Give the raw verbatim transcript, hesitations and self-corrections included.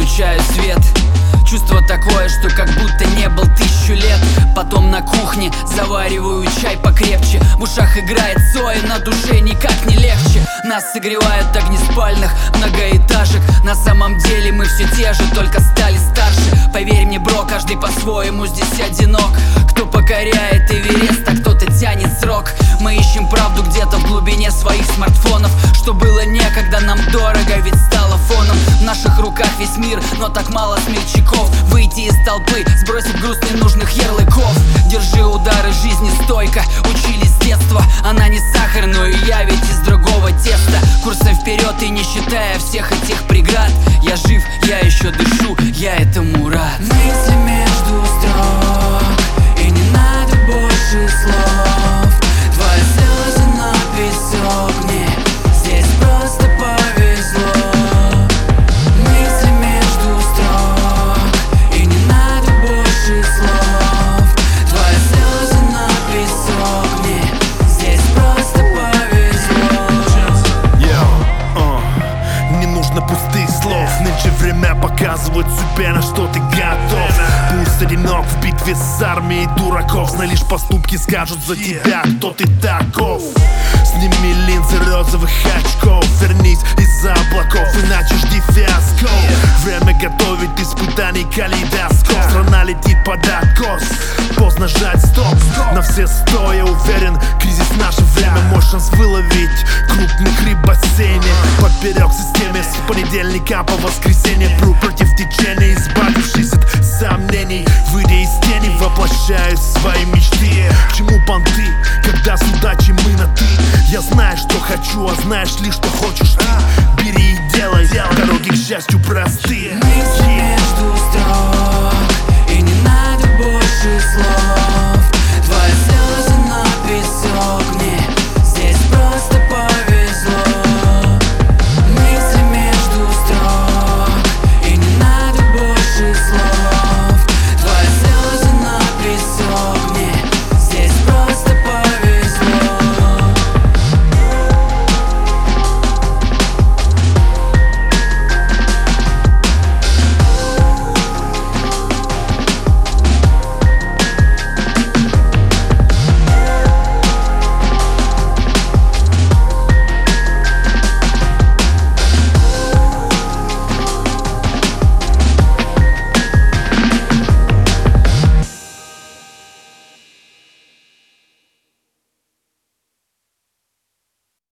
включаю свет. Чувство такое, что как будто не был тысячу лет. Потом на кухне завариваю чай покрепче. В ушах играет Цой, на душе никак не легче. Нас согревают огни спальных многоэтажек. На самом деле мы все те же, только стали старше. Поверь мне, бро, каждый по-своему здесь одинок. Кто покоряет Эверест, а кто-то тянет срок. Мы ищем правду где-то в глубине своих смартфонов. Что было некогда нам дорого, ведь стало фоном. В наших руках весь мир, но так мало смельчаков. Выйти из толпы, сбросить груз ненужных ярлыков. Держи удары жизни стойко, учили с детства. Она не сахар, но и я ведь из другого теста. Курсом вперед и не считая всех этих преград. Я жив, я еще дышу, я этому рад. Мысли между строк, и не надо больше слов. Твои слезы на песок, мне здесь просто повезло. Мысли между строк, и не надо больше слов. Твои слезы на песок, мне здесь просто повезло. Yo, uh, не нужно пустых слов. Нынче время показывает себе, на что ты готов. Пусть одинок в битве с армией дураков, знай, лишь поступки скажут за тебя, кто ты таков. Сними линзы розовых очков, вернись из-за облаков, иначе жди фиаско. Время готовит испытаний калейдоскоп. Страна летит под откос, поздно жать стоп. На все сто, я уверен, кризис в наше время. Мой шанс выловить крупных рыб в бассейне. Поперек системе с понедельника по воскресенье. Пру против течения, избавившись от сомнений. Выйдя из тени, воплощаю свои мечты. К чему понты, когда с удачей мы на ты? Я знаю, что хочу, а знаешь ли, что хочешь ты. Бери и делай, дороги к счастью простые. Мысли